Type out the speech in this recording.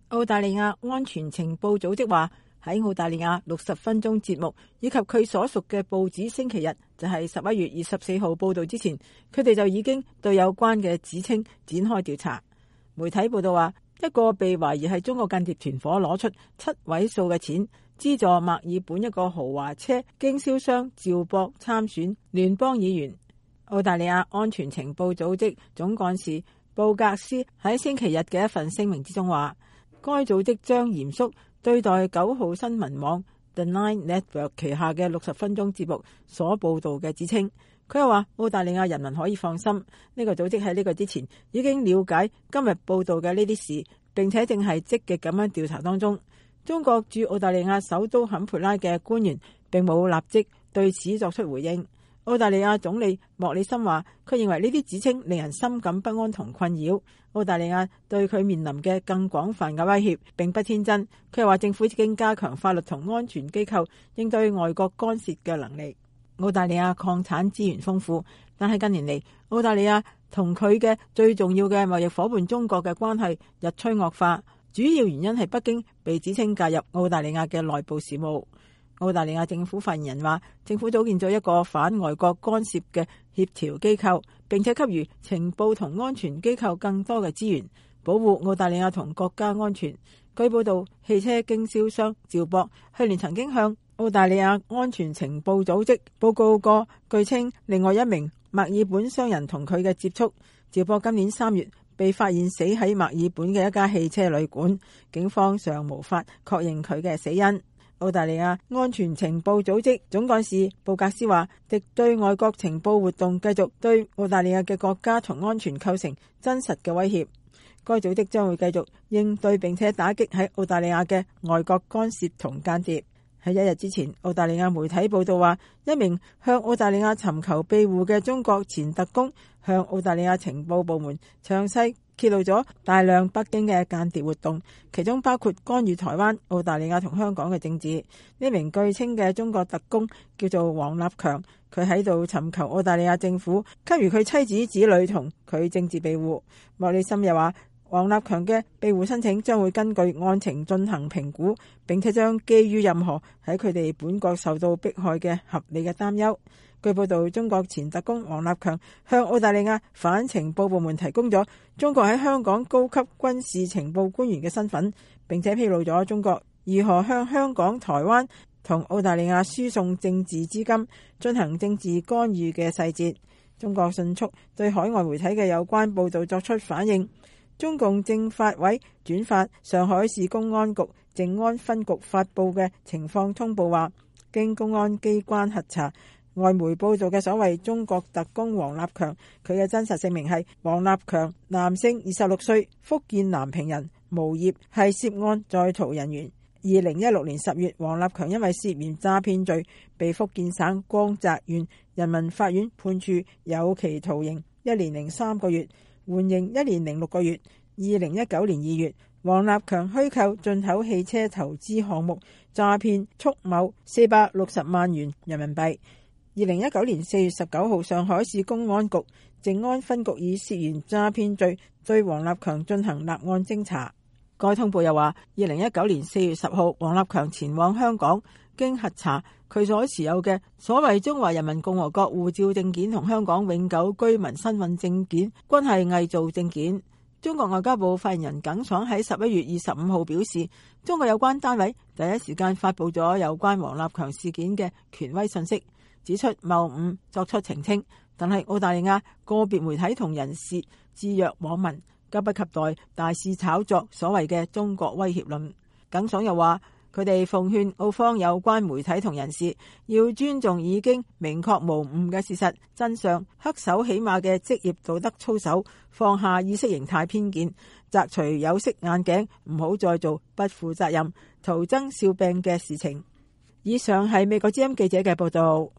澳大利亞安全情報組織話，喺澳大利亞60分鐘節目以及佢所屬嘅報紙星期日就係11月24號報道之前，佢哋就已經對有關嘅指稱展開調查。媒體報道話，一個被懷疑係中國間諜團伙攞出7位數嘅錢資助墨爾本一個豪華車經銷商趙博參選聯邦議員。澳大利亞安全情報組織總幹事布格斯喺星期日嘅一份聲明之中話，該組織將嚴肅對待9號新聞網 The Nine Network 旗下嘅60分鐘節目所報道嘅指稱。佢又話，澳大利亞人民可以放心，呢個組織喺呢個之前已經了解今日報道嘅呢啲事，並且正係積極咁樣調查當中。中國駐澳大利亞首都坎培拉嘅官員並冇立即對此作出回應。澳大利亞總理莫里森話，佢認為呢啲指稱令人深感不安同困擾。澳大利亞對佢面臨嘅更廣泛嘅威脅並不天真。佢又話，政府已經加強法律同安全機構應對外國干涉嘅能力。澳大利亞礦產資源豐富，但係近年嚟，澳大利亞同佢嘅最重要嘅貿易夥伴中國嘅關係日趨惡化，主要原因係北京被指稱介入澳大利亞嘅內部事務。澳大利亞政府發言人話，政府組建咗一個反外國干涉嘅協調機構，並且給予情報同安全機構更多嘅資源，保護澳大利亞同國家安全。據報道，汽車經銷商趙博去年曾經向澳大利亞安全情報組織報告過，據稱另外一名墨爾本商人同佢嘅接觸。趙博今年3月被發現死喺墨爾本嘅一家汽車旅館，警方尚無法確認佢嘅死因。澳大利亞安全情報組織總幹事布格斯話，敵對外國情報活動繼續對澳大利亞嘅國家同安全構成真實嘅威脅。該組織將會繼續應對並且打擊喺澳大利亞嘅外國干涉同間諜。喺1日之前，澳大利亞媒體報道話，一名向澳大利亞尋求庇護嘅中國前特工向澳大利亞情報部門詳細揭露咗大量北京嘅間諜活動，其中包括干預台灣、澳大利亞同香港嘅政治。呢名據稱嘅中國特工叫做王立強，佢喺度尋求澳大利亞政府給予佢妻子、子女同佢政治庇護。莫里森又話，王立強嘅庇護申請將會根據案情進行評估，並且將基於任何喺佢哋本國受到迫害嘅合理嘅擔憂。據報道，中國前特工王立強向澳大利亞反情報部門提供咗中國喺香港高級軍事情報官員嘅身份，並且披露咗中國如何向香港、台灣同澳大利亞輸送政治資金，進行政治干預嘅細節。中國迅速對海外媒體嘅有關報導作出反應。中共政法委轉發上海市公安局靜安分局發布嘅情況通報話，經公安機關核查，外媒報道嘅所謂中國特工王立強，佢嘅真實姓名係王立強，男性，26歲，福建南平人，無業，係涉案在逃人員。2016年10月，王立強因為涉嫌詐騙罪被福建省光澤縣人民法院判處有期徒刑1年零3個月，緩刑1年零6個月。2019年2月，王立強虛構進口汽車投資項目，詐騙蓄謀460萬元人民幣。2019年4月19號，上海市公安局靜安分局以涉嫌詐騙罪對王立強進行立案偵查。該通報又話，2019年4月10號，王立強前往香港，經核查，佢所持有嘅所謂中華人民共和國護照證件同香港永久居民身份證件均係偽造證件。中國外交部發言人耿爽喺11月25號表示，中國有關單位第一時間發佈咗有關王立強事件嘅權威信息，指出謬誤，作出澄清。但係澳大利亞個別媒體同人士制約網民，急不及待大肆炒作所謂嘅中國威脅論。耿爽又話，佢哋奉勸澳方有關媒體同人士要尊重已經明確無誤嘅事實真相，恪守起碼嘅職業道德操守，放下意識形態偏見，摘除有色眼鏡，唔好再做不負責任、徒增笑柄嘅事情。以上係美國之音記者嘅報道。